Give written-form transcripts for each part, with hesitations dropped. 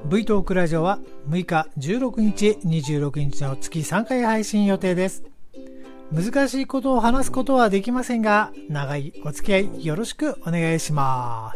V トークラジオは6日、16日、26日の月3回配信予定です。難しいことを話すことはできませんが、長いお付き合いよろしくお願いします。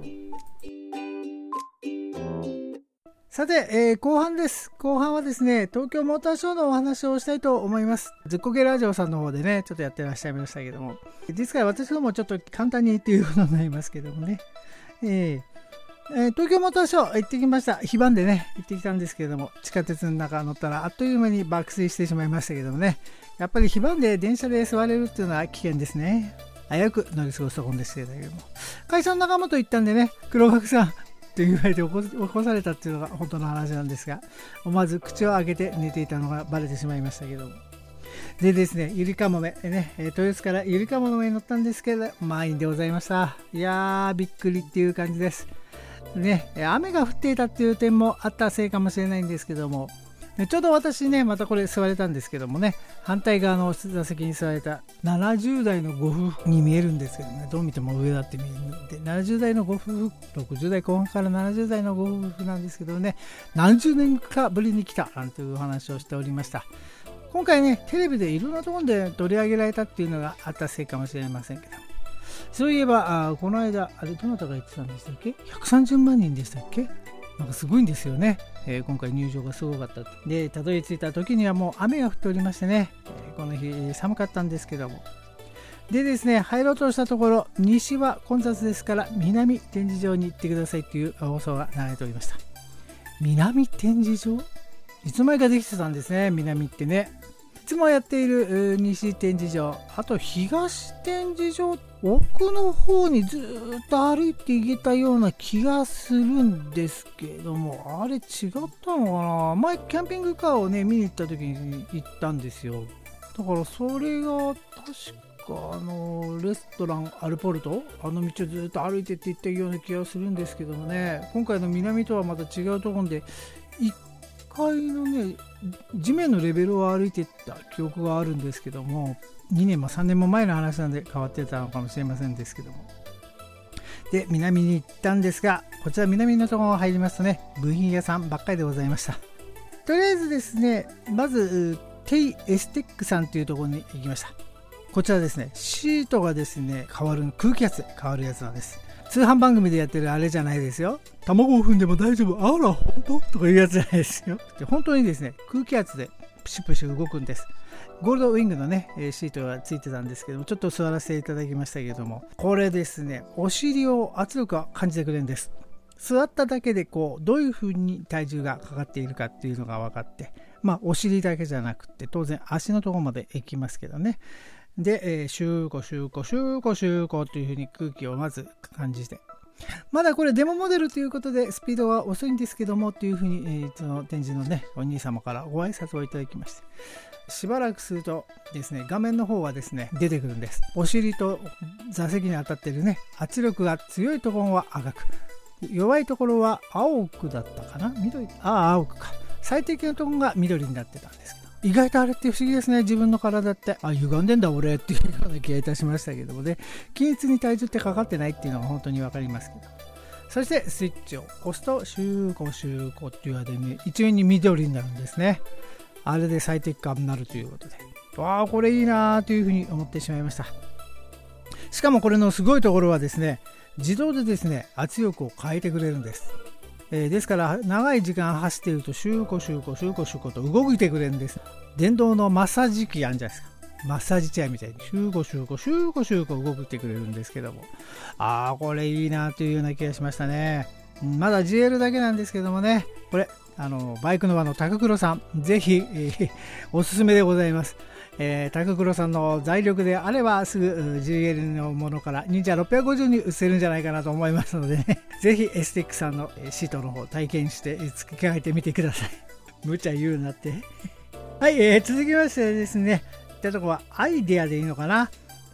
さて、後半です。後半はですね、東京モーターショーのお話をしたいと思います。ずっこけラジオさんの方でね、ちょっとやってらっしゃいましたけども、ですから私のもちょっと簡単に言っていうことになりますけどもね、東京モーターショー行ってきました。非番でね、行ってきたんですけれども、地下鉄の中乗ったらあっという間に爆睡してしまいましたけどもね、やっぱり非番で電車で座れるっていうのは危険ですね。危うく乗り過ごすところですけれども、会社の仲間と行ったんでね、黒幕さんと言われて起こされたっていうのが本当の話なんですが、思わず口を開けて寝ていたのがバレてしまいましたけども。でですね、ゆりかもめね、豊洲からゆりかもめに乗ったんですけど、満員でございました。いやー、びっくりっていう感じです。ね、雨が降っていたっていう点もあったせいかもしれないんですけども、ちょうど私ね、またこれ座れたんですけどもね、反対側の座席に座れた70代のご夫婦に見えるんですけどね、どう見ても上だって見えるんで、70代のご夫婦、60代後半から70代のご夫婦なんですけどね、何十年かぶりに来たなんていうお話をしておりました。今回ね、テレビでいろんなところで取り上げられたっていうのがあったせいかもしれませんけど、そういえばこの間あれどなたが言ってたんでしたっけ、130万人でしたっけ、なんかすごいんですよね。今回入場がすごかったで、たどり着いた時にはもう雨が降っておりましてね、この日寒かったんですけども、でですね、入ろうとしたところ、西は混雑ですから南展示場に行ってくださいという放送が流れておりました。南展示場、いつ前かできてたんですね、南ってね。いつもやっている西展示場、あと東展示場、奥の方にずっと歩いていけたような気がするんですけども、あれ違ったのかな。前キャンピングカーをね見に行った時に行ったんですよ。だからそれが確かレストランアルポルト、あの道をずっと歩いてって行ったような気がするんですけどもね、今回の南とはまた違うところで1階のね地面のレベルを歩いていった記憶があるんですけども、2年も3年も前の話なんで変わってたのかもしれませんですけども、で南に行ったんですが、こちら南のところ入りますとね、部品屋さんばっかりでございました。とりあえずですね、まずテイエステックさんというところに行きました。こちらですね、シートがですね変わる、空気圧で変わるやつなんです。通販番組でやってるあれじゃないですよ。卵を踏んでも大丈夫、あら本当とかいうやつじゃないですよ。で本当にですね、空気圧でプシュプシュ動くんです。ゴールドウィングのねシートがついてたんですけども、ちょっと座らせていただきましたけども、これですね、お尻を圧力を感じてくれるんです。座っただけでこうどういう風に体重がかかっているかっていうのが分かって、お尻だけじゃなくて当然足のところまで行きますけどね。で、シューコシューコシューコシューコという風に空気をまず感じて、まだこれデモモデルということでスピードは遅いんですけどもという風に、その展示のねお兄様からご挨拶をいただきまして、しばらくするとですね、画面の方はですね出てくるんです。お尻と座席に当たっているね圧力が強いところは赤く、弱いところは青くだったかな、緑、青くか、最適なところが緑になってたんですけど、意外とあれって不思議ですね。自分の体って歪んでんだ俺っていうような気がいたしましたけどもね、均一に体重ってかかってないっていうのが本当に分かりますけど、そしてスイッチを押すとシューコシューコっていう間に一面に緑になるんですね。あれで最適化になるということで、これいいなというふうに思ってしまいました。しかもこれのすごいところはですね、自動でですね圧力を変えてくれるんです。ですから長い時間走っているとシューコシューコシューコシューコと動いてくれるんです。電動のマッサージ機あるんじゃないですか、マッサージチェアみたいにシューコシューコシューコシューコ動いてくれるんですけども、これいいなというような気がしましたね。まだ GL だけなんですけどもね、これバイクの輪のタククロさんぜひ、おすすめでございます。タククロさんの財力であればすぐ GL のものから忍者650に移せるんじゃないかなと思いますのでね、ぜひエステックさんのシートの方体験して付け替えてみてください。無茶言うなってはい、続きましてですね、とこはアイデアでいいのかな、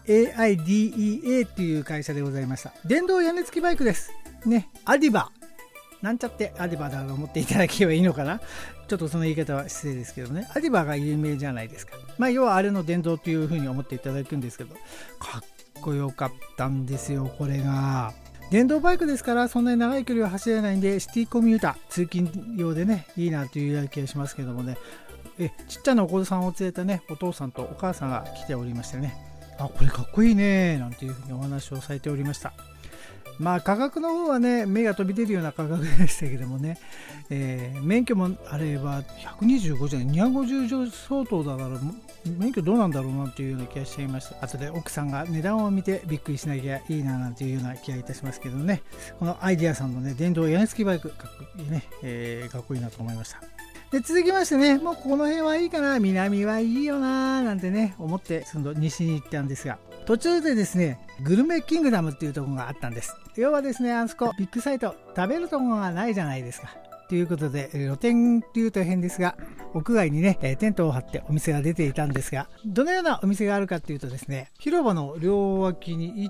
AIDEA という会社でございました。電動屋根付きバイクですね。アディバなんちゃってアディバだと思っていただければいいのかな。ちょっとその言い方は失礼ですけどね、アディバが有名じゃないですか。要はあれの電動というふうに思っていただくんですけど、かっこよかったんですよこれが。 電動バイクですからそんなに長い距離は走れないんで、シティコミューター通勤用でねいいなというような気がしますけどもね、ちっちゃなお子さんを連れたねお父さんとお母さんが来ておりましてね、これかっこいいねなんていうふうにお話をされておりました。まあ価格の方はね目が飛び出るような価格でしたけどもね、免許もあれば125じゃない250相当だから免許どうなんだろうなというような気がしちゃいました。後で奥さんが値段を見てびっくりしなきゃいいななんていうような気がいたしますけどね、このアイデアさんのね電動屋根付きバイクかっこいいね、かっこいいなと思いました。で続きましてね、もうこの辺はいいかな、南はいいよななんてね思ってその西に行ったんですが、途中でですねグルメキングダムっていうところがあったんです。要はですねあそこビッグサイト食べるところがないじゃないですかということで、露店っていうと変ですが屋外にねテントを張ってお店が出ていたんですが、どのようなお店があるかっていうとですね、広場の両脇に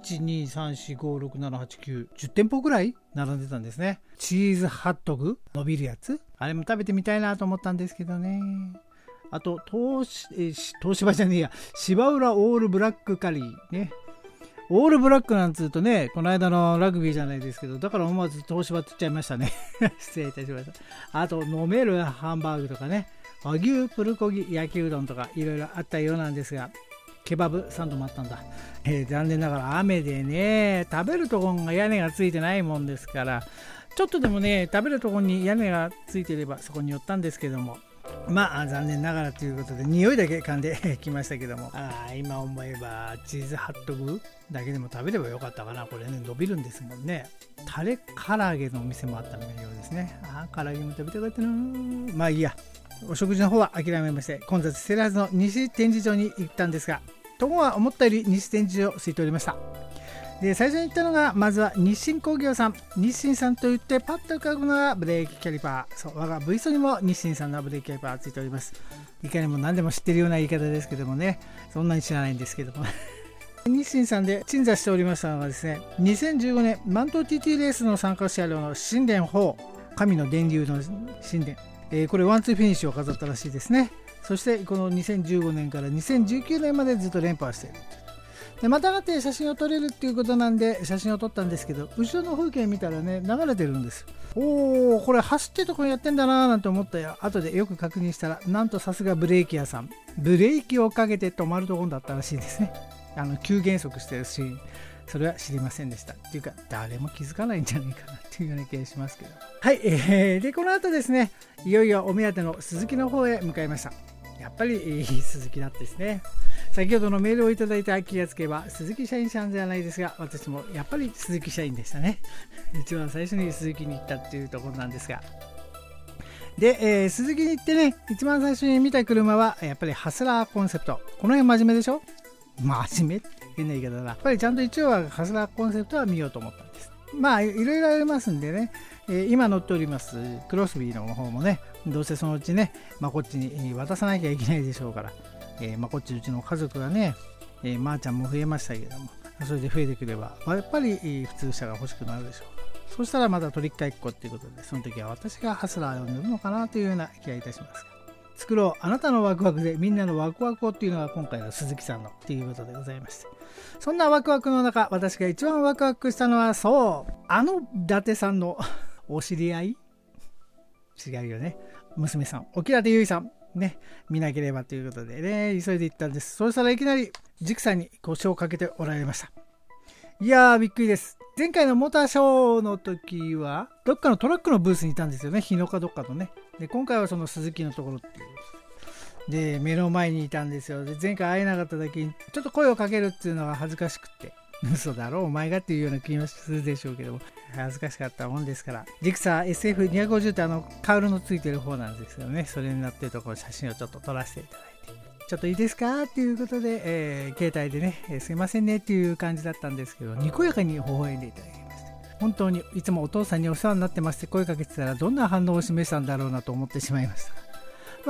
1,2,3,4,5,6,7,8,9 10店舗ぐらい並んでたんですね。チーズハットグ伸びるやつ、あれも食べてみたいなと思ったんですけどね。あと東芝じゃねえや、芝浦オールブラックカリーね、オールブラックなんつうとね、この間のラグビーじゃないですけど、だから思わず東芝って言っちゃいましたね失礼いたしました。あと飲めるハンバーグとかね、和牛プルコギ焼きうどんとかいろいろあったようなんですが、ケバブサンドもあったんだ。残念ながら雨でね食べるところが屋根がついてないもんですから、ちょっとでもね食べるところに屋根がついていればそこに寄ったんですけども、まあ残念ながらということで匂いだけ噛んできましたけども、今思えばチーズハットグだけでも食べればよかったかな。これね伸びるんですもんね。タレ唐揚げのお店もあったようですね。唐揚げも食べたかったな。まあいいや、お食事の方は諦めまして混雑してらずの西展示場に行ったんですが、ところが思ったより西展示場空いておりました。で最初に行ったのがまずは日清工業さん。日清さんといってパッと浮かぶのがブレーキキャリパー。そう我が V ストにも日清さんのブレーキキャリパーついております。いかにも何でも知ってるような言い方ですけどもね、そんなに知らないんですけども日清さんで鎮座しておりましたのがですね、2015年マント TT レースの参加車両の神殿4神の電流の神殿、これワンツーフィニッシュを飾ったらしいですね。そしてこの2015年から2019年までずっと連覇している。でまたがって写真を撮れるっていうことなんで写真を撮ったんですけど、後ろの風景見たらね流れてるんです。おー、これ走ってるとこやってんだなーなんて思ったよ。後でよく確認したら、なんとさすがブレーキ屋さん、ブレーキをかけて止まるところだったらしいですね。急減速してるし、それは知りませんでしたっていうか、誰も気づかないんじゃないかなっていうような気がしますけど、はい、でこの後ですね、いよいよお目当ての鈴木の方へ向かいました。やっぱり鈴木だったですね。先ほどのメールをいただいた気がつけば鈴木社員さんじゃないですが、私もやっぱり鈴木社員でしたね。一番最初に鈴木に行ったっていうところなんですが、で、鈴木に行ってね一番最初に見た車はやっぱりハスラーコンセプト。この辺真面目でしょ。真面目って変な言い方だな。やっぱりちゃんと一応はハスラーコンセプトは見ようと思ったんです。まあいろいろありますんでね、今乗っておりますクロスビーの方もね、どうせそのうちね、こっちに渡さなきゃいけないでしょうから、こっちうちの家族がね、まーちゃんも増えましたけども、それで増えてくれば、やっぱり普通車が欲しくなるでしょう。そうしたらまた取り替えっこっていうことで、その時は私がハスラーを乗るのかなというような気がいたしますが、作ろうあなたのワクワクでみんなのワクワクをっていうのが今回の鈴木さんのっていうことでございまして、そんなワクワクの中、私が一番ワクワクしたのは、そう伊達さんのお知り合い、違うよね、娘さん沖立結衣さんね、見なければということでね急いで行ったんです。そしたらいきなりジクさんに腰をかけておられました。いやーびっくりです。前回のモーターショーの時はどっかのトラックのブースにいたんですよね、日野かどっかのね。で今回はその鈴木のところっていうで目の前にいたんですよ。で前回会えなかった時にちょっと声をかけるっていうのが恥ずかしくって嘘だろお前がっていうような気がするでしょうけども、恥ずかしかったもんですから、ジクサー SF250 ってカウルのついてる方なんですけどね、それになってるところ写真をちょっと撮らせていただいて、ちょっといいですかっていうことで、携帯でね、すいませんねっていう感じだったんですけど、にこやかに微笑んでいただきました。本当にいつもお父さんにお世話になってますって声かけてたらどんな反応を示したんだろうなと思ってしまいました。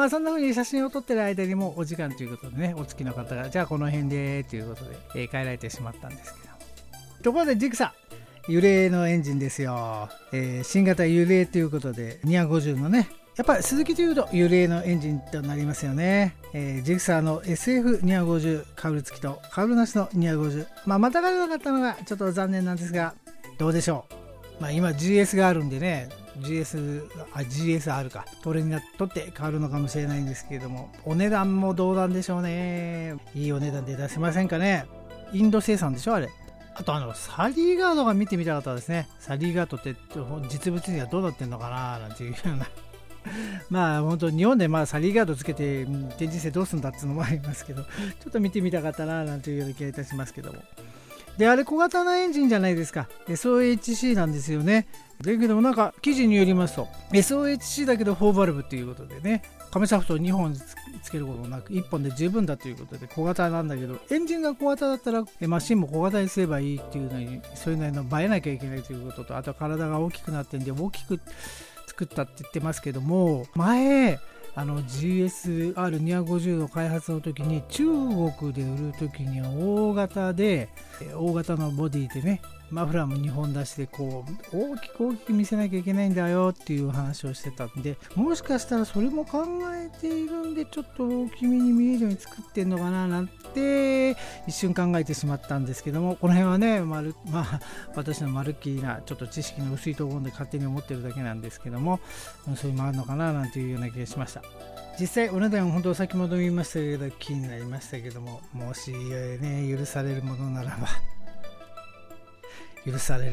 そんな風に写真を撮ってる間にもお時間ということでね、お付きの方がじゃあこの辺でということで、帰られてしまったんですけど、ところでジクサ揺れのエンジンですよ。新型揺れということで250のね、やっぱり鈴木というと揺れのエンジンとなりますよね。ジクサーの SF250 カウル付きとカウルなしの250、またがれなかったのがちょっと残念なんですが、 どうでしょう。今 GS があるんでね、GSR か、これにとって変わるのかもしれないんですけれども、お値段もどうなんでしょうね。いいお値段で出せませんかね。インド生産でしょあれ。あとサリーガードが見てみたかったですね。サリーガードって実物にはどうなってんのかななんていうような本当日本でサリーガードつけて展示してどうすんだっていうのもありますけど、ちょっと見てみたかったななんていうような気がいたしますけども。で、あれ小型なエンジンじゃないですか。 SOHC なんですよね。だけども記事によりますと SOHC だけど4バルブっていうことでね、亀シャフトを2本つけることなく1本で十分だということで小型なんだけど、エンジンが小型だったらマシンも小型にすればいいっていうのに、そういうの映えなきゃいけないということと、あと体が大きくなってんで大きく作ったって言ってますけども、前GSR250 の開発の時に中国で売る時には大型のボディでね、マフラーも2本出して大きく見せなきゃいけないんだよっていう話をしてたんで、もしかしたらそれも考えているんでちょっと大きめに見えるように作ってんのかななんて一瞬考えてしまったんですけども、この辺はね私のまるっきりなちょっと知識の薄いところで勝手に思ってるだけなんですけども、そういうのもあるのかななんていうような気がしました。実際お値段本当先ほど言いましたけど気になりましたけども、もしね許されるものならばっていう方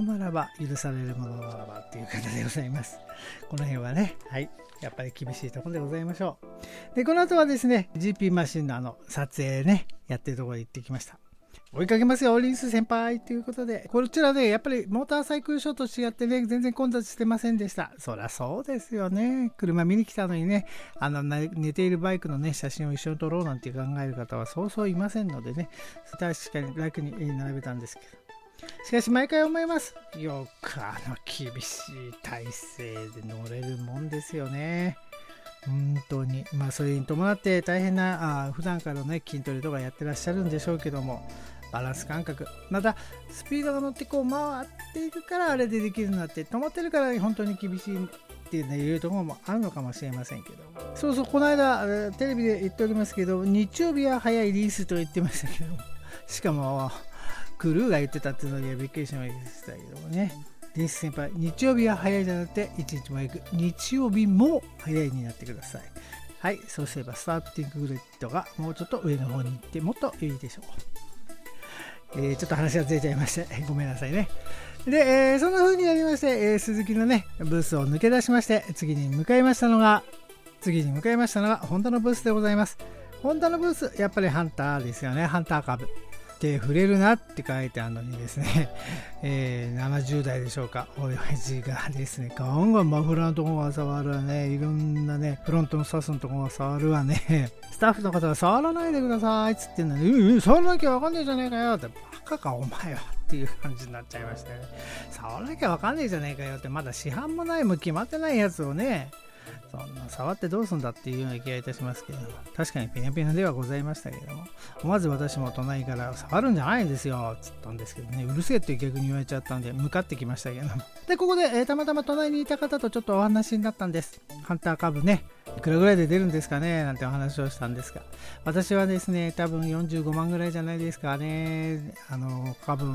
でございます。この辺はね、やっぱり厳しいところでございましょう。で、この後はですね、GP マシンの撮影ね、やってるところに行ってきました。追いかけますよ、リンス先輩ということで、こちらでやっぱりモーターサイクルショーと違ってね、全然混雑してませんでした。そりゃそうですよね。車見に来たのにね、寝ているバイクのね、写真を一緒に撮ろうなんて考える方はそうそういませんのでね、確かに楽に並べたんですけど。しかし毎回思います。よく厳しい体勢で乗れるもんですよね。本当に。それに伴って大変な普段からね筋トレとかやってらっしゃるんでしょうけども、バランス感覚、またスピードが乗って回っていくからあれでできるようになって、止まってるから本当に厳しいっていうところもあるのかもしれませんけど、この間テレビで言っておりますけど、日曜日は早いリースと言ってましたけど、しかもクルーが言ってたっていうのにはびっくりしましたけどもね。リース先輩、日曜日は早いじゃなくて1日も早く、日曜日も早いになってください。はい、そうすればスターティンググレッドがもうちょっと上の方に行ってもっといいでしょう。ちょっと話がずれちゃいましてごめんなさいね。で、そんな風になりまして、鈴木のねブースを抜け出しまして、次に向かいましたのがホンダのブースでございます。ホンダのブース、やっぱりハンターですよね。ハンター株で触れるなって書いてあるのにですね、70代でしょうか、親父がですね、ガンガンマフラーのところが触るわね、いろんなねフロントのサスのところが触るわね、スタッフの方が触らないでくださいっつってんのに、触らなきゃわかんねえじゃねえかよって、バカかお前はっていう感じになっちゃいましたね。触らなきゃわかんねえじゃねえかよって、まだ市販もないも決まってないやつをね、そんな触ってどうすんだっていうような気がいたしますけども、確かにペナペナではございましたけれども、まず私も隣から触るんじゃないんですよっつったんですけどね、うるせえって逆に言われちゃったんで向かってきましたけども、でここで、たまたま隣にいた方とちょっとお話になったんです。ハンター株ね、いくらぐらいで出るんですかねなんてお話をしたんですが、私はですね多分45万ぐらいじゃないですかね。株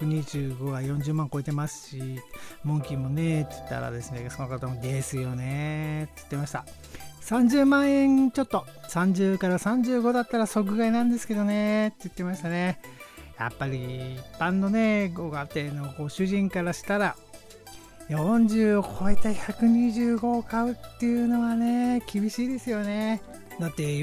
125が40万超えてますし、モンキーもねって言ったらですね、その方もですよねって言ってました。30万円ちょっと、30から35だったら即買いなんですけどねって言ってましたね。やっぱり一般のねご家庭のご主人からしたら40を超えた125を買うっていうのはね厳しいですよね。だって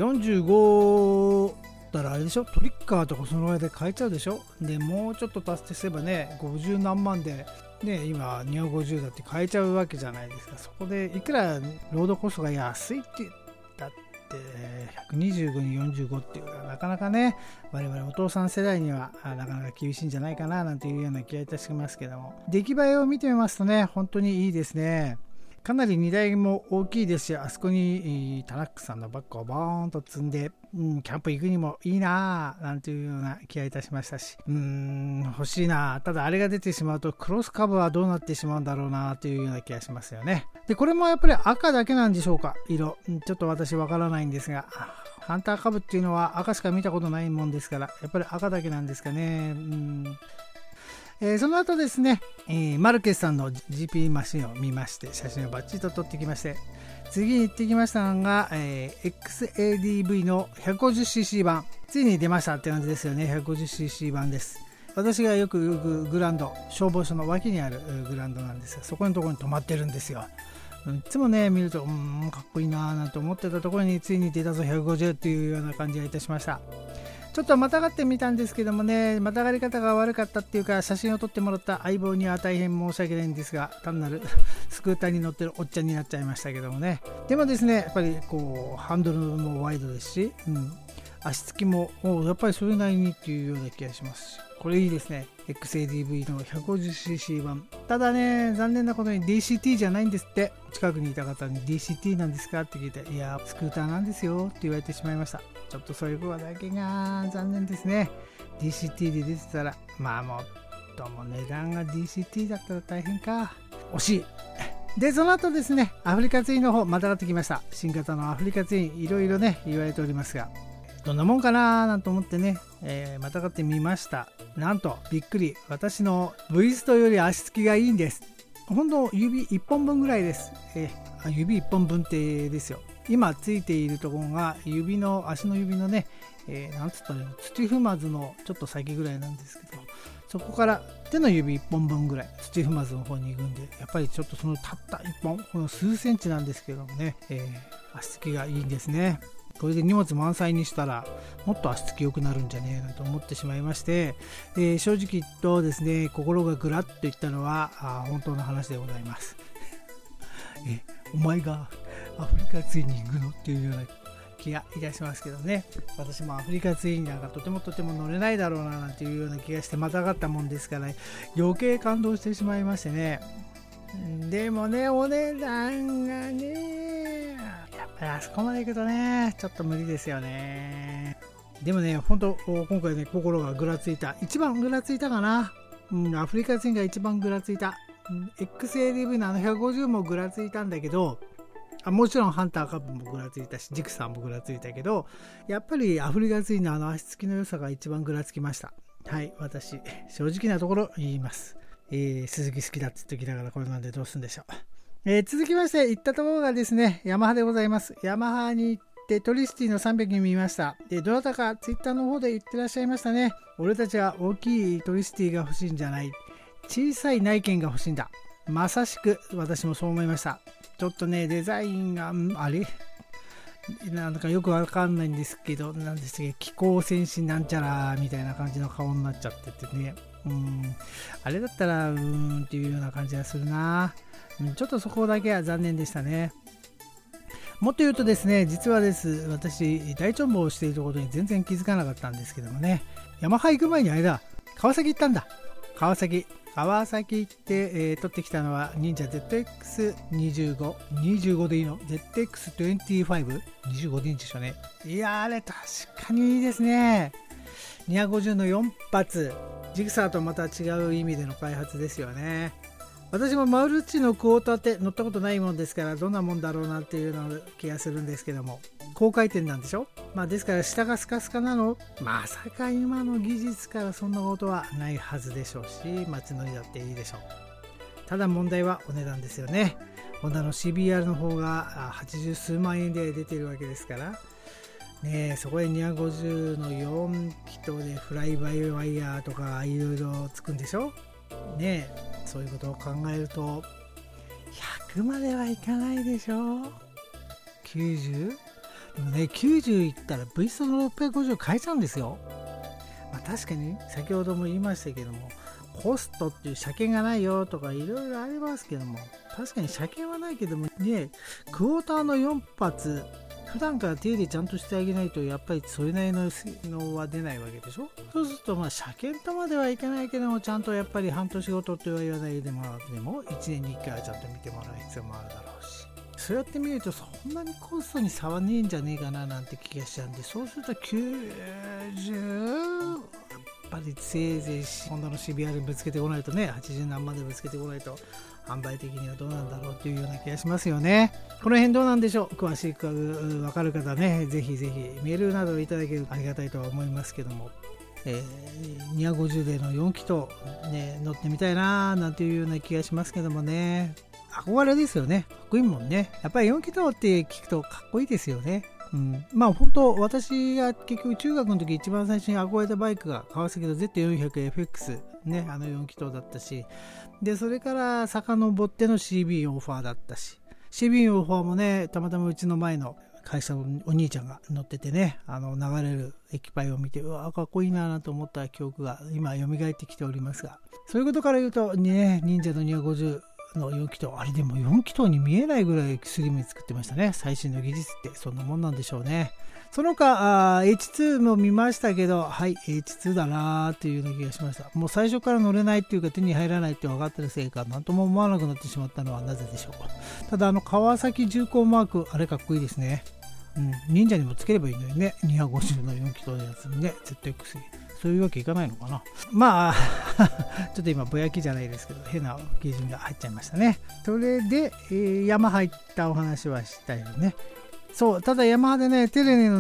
45だらあれでしょ、トリッカーとかそのぐらいで買えちゃうでしょ。でもうちょっと達成すればね50何万でね、今250だって買えちゃうわけじゃないですか。そこでいくらロードコストが安いって言ったって125に45っていうのはなかなかね、我々お父さん世代にはなかなか厳しいんじゃないかななんていうような気がいたしますけども、出来栄えを見てみますとね本当にいいですね。かなり荷台も大きいですし、あそこにタナックさんのバッグをボーンと積んで、キャンプ行くにもいいなぁなんていうような気がいたしましたし、欲しいな。ただあれが出てしまうとクロスカブはどうなってしまうんだろうなというような気がしますよね。でこれもやっぱり赤だけなんでしょうか、色ちょっと私わからないんですが、ハンターカブっていうのは赤しか見たことないもんですから、やっぱり赤だけなんですかね。 その後ですね、マルケスさんの GP マシンを見まして、写真をバッチリと撮ってきまして、次に行ってきましたのが、XADV の 150cc 版。ついに出ましたって感じですよね。 150cc 版です。私がよく行くグラウンド、消防署の脇にあるグラウンドなんですが、そこのところに止まってるんですよ。いつもね見るとかっこいいなーなんて思ってたところについに出たぞ150っていうような感じがいたしました。ちょっとまたがってみたんですけどもね、またがり方が悪かったっていうか、写真を撮ってもらった相棒には大変申し訳ないんですが、単なるスクーターに乗ってるおっちゃんになっちゃいましたけどもね。でもですね、やっぱりこうハンドルもワイドですし、足つきもやっぱりそれなりにっていうような気がしますし、これいいですね。 XADV の 150cc 版。ただね、残念なことに DCT じゃないんですって。近くにいた方に DCT なんですかって聞いて、いやスクーターなんですよって言われてしまいました。ちょっとそういうことだけが残念ですね。 DCT で出てたら、もっとも値段が DCT だったら大変か。惜しい。で、その後ですね、アフリカツインの方またがってきました。新型のアフリカツイン、いろいろね言われておりますが、どんなもんかなーなんて思ってね、またがってみました。なんとびっくり、私の V ストより足つきがいいんです。ほんと指1本分ぐらいです。指1本分ってですよ。今ついているところが足の指のね、なんつったらいいの、土踏まずのちょっと先ぐらいなんですけど、そこから手の指1本分ぐらい土踏まずの方に行くんで、やっぱりちょっとそのたった1本、この数センチなんですけどもね、足つきがいいんですね。これで荷物満載にしたらもっと足つき良くなるんじゃねえなと思ってしまいまして、正直言うとですね、心がぐらっといったのは本当の話でございます。お前がアフリカツインに行くのっていうような気がいたしますけどね。私もアフリカツインなんかとても乗れないだろうななんていうような気がしてまたがったもんですから、余計感動してしまいましてね。でもね、お値段がね、やっぱりあそこまで行くとねちょっと無理ですよね。でもね、本当今回ね、心がぐらついた、一番ぐらついたかな。アフリカツインが一番ぐらついた。XADV の150もぐらついたんだけど、もちろんハンターカップもぐらついたし、ジクサーもぐらついたけど、やっぱりアフリカツインの足つきの良さが一番ぐらつきました。はい、私正直なところ言います。鈴木好きだって言ってきながらこれなんでどうするんでしょう。続きまして行ったところがですね、ヤマハでございます。ヤマハに行ってトリシティの300見ました。で、どなたかツイッターの方で言ってらっしゃいましたね。俺たちは大きいトリシティが欲しいんじゃない、小さい内見が欲しいんだ。まさしく私もそう思いました。ちょっとね、デザインがあれなんかよくわかんないんですけど、なんですけど、気候戦士なんちゃらみたいな感じの顔になっちゃっててね、あれだったらっていうような感じがするな。ちょっとそこだけは残念でしたね。もっと言うとですね、実は私大チョンボをしていることに全然気づかなかったんですけどもね、ヤマハ行く前にあれだ、川崎行ったんだ。川崎行って、取ってきたのは忍者 ZX25 でいいの ZX25 でいいんでしょうね。いや、あれ確かにいいですね。250の4発、ジグサーとまた違う意味での開発ですよね。私もマルチのクォーターって乗ったことないもんですから、どんなもんだろうなっていうような気がするんですけども、高回転なんでしょ。ですから下がスカスカなの、まさか今の技術からそんなことはないはずでしょうし、街乗りだっていいでしょう。ただ問題はお値段ですよね。ホンダの CBR の方が80数万円で出てるわけですからね。そこで250の4気筒でフライバイワイヤーとかいろいろつくんでしょね。そういうことを考えると100まではいかないでしょ。 90？ でもね、90いったら V ストの650買えちゃうんですよ。確かに先ほども言いましたけども、コストっていう車検がないよとかいろいろありますけども、確かに車検はないけどもね、クォーターの4発普段から手入れちゃんとしてあげないと、やっぱりそれなりの性能は出ないわけでしょ。そうすると車検とまではいかないけども、ちゃんとやっぱり半年ごととは言わないでもらっても1年に1回はちゃんと見てもらう必要もあるだろうし、そうやって見るとそんなにコストに差はねえんじゃねえかななんて気がしちゃうんで、そうすると90、やっぱりせいぜいホンダの CBR にぶつけてこないとね、80何万でぶつけてこないと販売的にはどうなんだろうっていうような気がしますよね。この辺どうなんでしょう。詳しく分かる方ね、ぜひぜひメールなどいただけるとありがたいとは思いますけども、 250での4気筒、ね、乗ってみたいななんていうような気がしますけどもね。憧れですよね。かっこいいもんね。やっぱり4気筒って聞くとかっこいいですよね。まあ本当私が結局中学の時一番最初に憧れたバイクが川崎の Z400FX ね、4気筒だったし、でそれから遡っての CB44 だったし、 CB44 もね、たまたまうちの前の会社のお兄ちゃんが乗っててね、流れる液パイを見て、うわかっこいいなと思った記憶が今蘇ってきておりますが、そういうことから言うとね、忍者の250の4気筒、あれでも4気筒に見えないぐらいスリムに作ってましたね。最新の技術ってそんなもんなんでしょうね。その他H2 も見ましたけど、はい H2 だなーっていうような気がしました。もう最初から乗れないっていうか手に入らないって分かってるせいか、なんとも思わなくなってしまったのはなぜでしょうか。ただ川崎重工マーク、あれかっこいいですね。忍者にもつければいいのにね、250の4気筒のやつにね、ZX、そういうわけいかないのかな。まあちょっと今ぼやきじゃないですけど、変な基準が入っちゃいましたね。それで、山入ったお話はしたよね。そう、ただヤマハでね、テレネの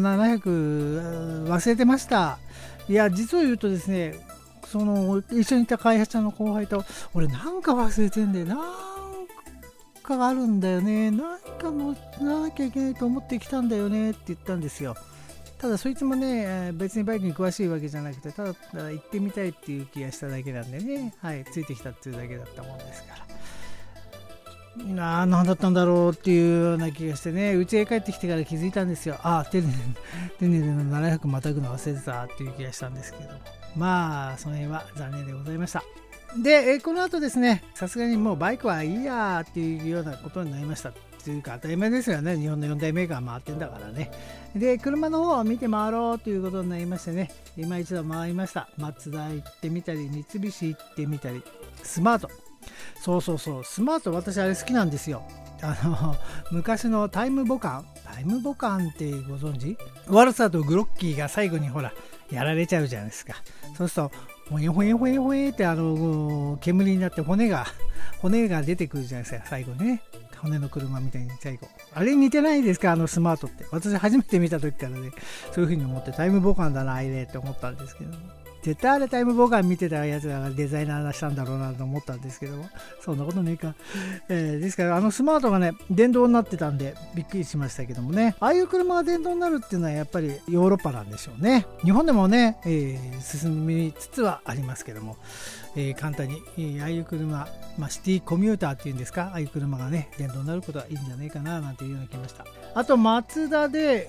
700忘れてました。いや、実を言うとですね、一緒にいた開発者の後輩と、俺なんか忘れてんで、なんかがあるんだよね、なんか乗らなきゃいけないと思ってきたんだよねって言ったんですよ。ただそいつもね、別にバイクに詳しいわけじゃなくて、ただ行ってみたいっていう気がしただけなんでね、はい、ついてきたっていうだけだったもんですから。何だったんだろうっていうような気がしてね、家へ帰ってきてから気づいたんですよ。テネレの700またぐの忘れてたっていう気がしたんですけども、まあその辺は残念でございました。で、この後ですね、さすがにもうバイクはいいやっていうようなことになりました。というか当たり前ですよね、日本の4大メーカー回ってんだからね。で、車の方を見て回ろうということになりましてね、今一度回りました。マツダ行ってみたり、三菱行ってみたり、スマート、そうスマート、私あれ好きなんですよ。昔のタイムボカンってご存知？ワルサーとグロッキーが最後にほらやられちゃうじゃないですか。そうするとほえほえほえほえって煙になって骨が出てくるじゃないですか、最後にね。骨の車みたいに最後。あれ似てないですか、スマートって。私初めて見た時からね、そういう風に思ってタイムボカンだな、あれって思ったんですけども。絶対あれタイムボカン見てたやつがデザイナーがしたんだろうなと思ったんですけども、そんなことねえか。ですからスマートがね、電動になってたんでびっくりしましたけどもね。ああいう車が電動になるっていうのはやっぱりヨーロッパなんでしょうね。日本でもね、進みつつはありますけども、簡単に、ああいう車、シティコミューターっていうんですか、ああいう車がね電動になることはいいんじゃないかななんていうような気がしました。あとマツダで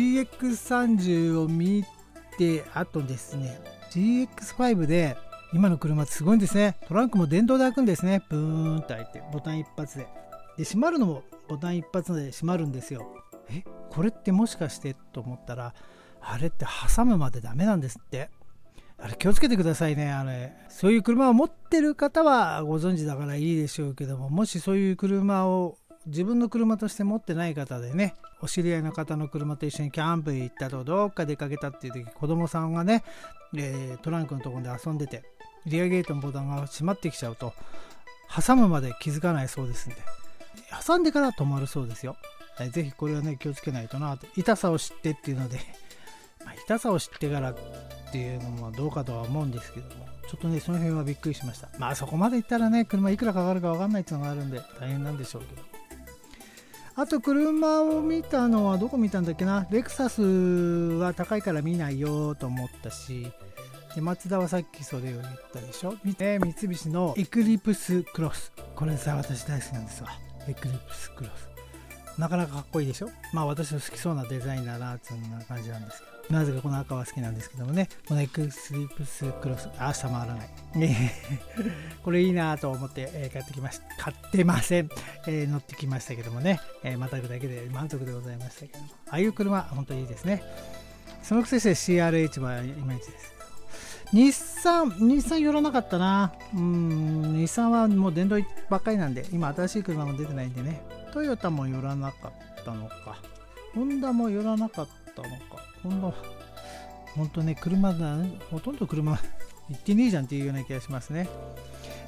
CX30 を見て、あとですねGX5 で今の車ってすごいんですね。トランクも電動で開くんですね。ブーンと開いてボタン一発で閉まるのもボタン一発で閉まるんですよ。これってもしかしてと思ったら、あれって挟むまでダメなんですって。あれ気をつけてくださいね。そういう車を持ってる方はご存知だからいいでしょうけども、もしそういう車を自分の車として持ってない方でね、お知り合いの方の車と一緒にキャンプへ行ったと、どっか出かけたっていう時、子供さんがね、トランクのところで遊んでて、リアゲートのボタンが閉まってきちゃうと挟むまで気づかないそうですんで、挟んでから止まるそうですよ。ぜひこれはね気をつけないとなと。痛さを知ってっていうので痛さを知ってからっていうのもどうかとは思うんですけども、ちょっとねその辺はびっくりしました。そこまでいったらね、車いくらかかるか分かんないっていうのがあるんで大変なんでしょうけど。あと車を見たのはどこ見たんだっけな。レクサスは高いから見ないよと思ったし、でマツダはさっきそれを言ったでしょ。三菱のエクリプスクロス、これさ私大好きなんですわ。エクリプスクロスなかなかかっこいいでしょ。私の好きそうなデザインだなっていうような感じなんですけど、なぜかこの赤は好きなんですけどもね。このエクリプスクロス、下回らないこれいいなと思って買ってきました。買ってません、乗ってきましたけどもね、またぐだけで満足でございましたけども、ああいう車本当にいいですね。そのくせして CRH はいまいちです。日産寄らなかったな。日産はもう電動ばっかりなんで、今新しい車も出てないんでね。トヨタも寄らなかったのか、ホンダも寄らなかったのか。ホンダほんとね、車だ、ほとんど車行ってねえじゃんっていうような気がしますね。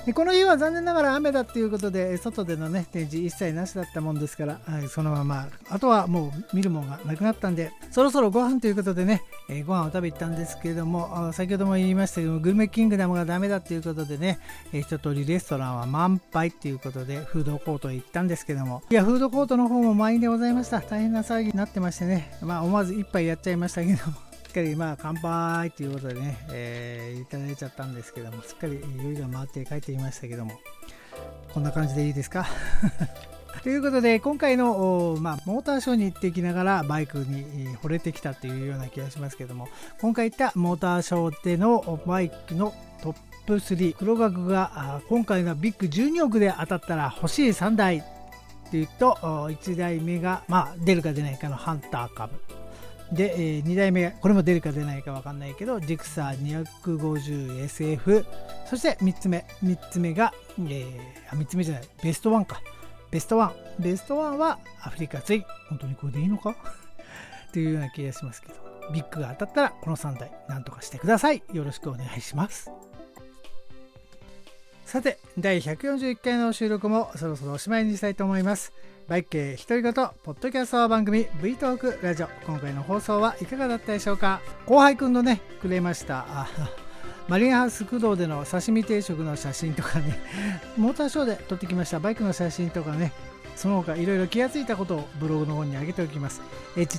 でこの日は残念ながら雨だっていうことで、外でのね展示一切なしだったもんですから、そのままあとはもう見るものがなくなったんで、そろそろご飯ということでね、ご飯を食べ行ったんですけれども、先ほども言いましたけども、グルメキングダムがダメだっていうことでね、一通りレストランは満杯っていうことでフードコートへ行ったんですけども、いやフードコートの方も満員でございました。大変な騒ぎになってましてね、思わず一杯やっちゃいましたけども、すっかり乾杯ということでね、いただいちゃったんですけども、すっかり酔いが回って帰っていましたけども、こんな感じでいいですかということで、今回の、モーターショーに行ってきながらバイクに惚れてきたというような気がしますけども、今回行ったモーターショーでのバイクのトップ3、黒額が今回がビッグ12億で当たったら欲しい3台っていうと、1台目が、出るか出ないかのハンター株で、2台目、これも出るか出ないか分かんないけど、ジクサー 250SF、 そして3つ目が、3つ目じゃない、ベストワンか。ベストワンはアフリカツイン。本当にこれでいいのかというような気がしますけど、ビッグが当たったらこの3台なんとかしてください。よろしくお願いします。さて、第141回の収録もそろそろおしまいにしたいと思います。バイク系独り言ポッドキャスト番組 V トークラジオ、今回の放送はいかがだったでしょうか。後輩くんのねくれましたマリンハウス工藤での刺身定食の写真とかね、モーターショーで撮ってきましたバイクの写真とかね、その他いろいろ気がついたことをブログの方に上げておきます。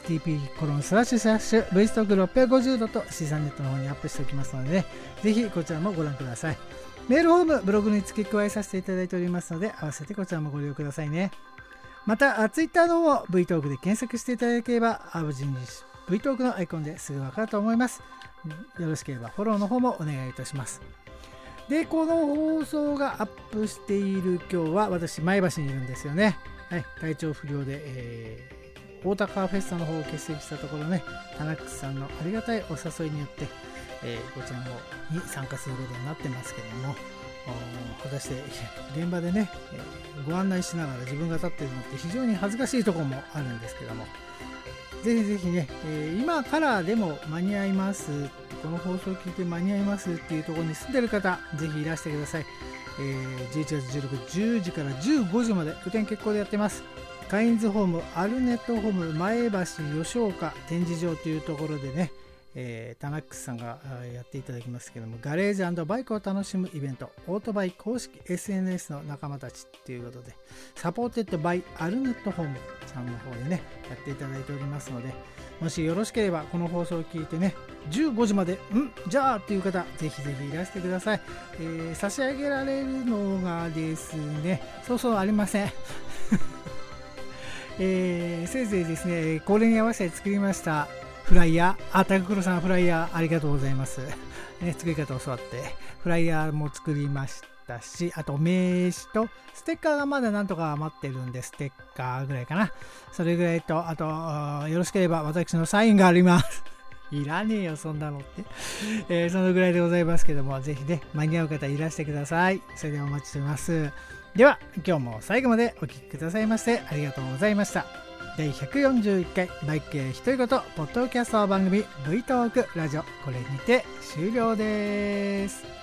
http://vstock650 と C3net の方にアップしておきますのでね、ぜひこちらもご覧ください。メールフォームブログに付け加えさせていただいておりますので、合わせてこちらもご利用くださいね。またツイッターの方も V トークで検索していただければ、無事に V トークのアイコンですぐ分かると思います。よろしければフォローの方もお願いいたします。で、この放送がアップしている今日は私前橋にいるんですよね。体調不良で、大高フェスタの方を欠席したところね、タナックスさんのありがたいお誘いによって、こちらの方に参加することになってますけども、果たして現場でね、ご案内しながら自分が立っているのって非常に恥ずかしいところもあるんですけども、ぜひぜひね、今からでも間に合います、この放送を聞いて間に合いますっていうところに住んでる方、ぜひいらしてください。11月16日10時から15時まで雨天決行でやってます。カインズホーム、アルネットホーム、前橋吉岡展示場というところでね、タナックスさんがやっていただきますけども、ガレージ&バイクを楽しむイベント、オートバイ公式 SNS の仲間たちということで、サポーテッドバイアルネットホームさんの方でねやっていただいておりますので、もしよろしければこの放送を聞いてね、15時までじゃあっていう方、ぜひぜひいらしてください。差し上げられるのがですね、そうありませんせいぜいですね、これに合わせて作りましたフライヤー、高黒さんフライヤーありがとうございます、作り方を教わってフライヤーも作りましたし、あと名刺とステッカーがまだなんとか余ってるんで、ステッカーぐらいかな、それぐらいと、あとよろしければ私のサインがありますいらねえよそんなのって、そのぐらいでございますけども、ぜひね間に合う方いらしてください。それではお待ちしてます。では今日も最後までお聞きくださいましてありがとうございました。第141回バイク系独り言ポッドキャスト番組 V トークラジオ、これにて終了です。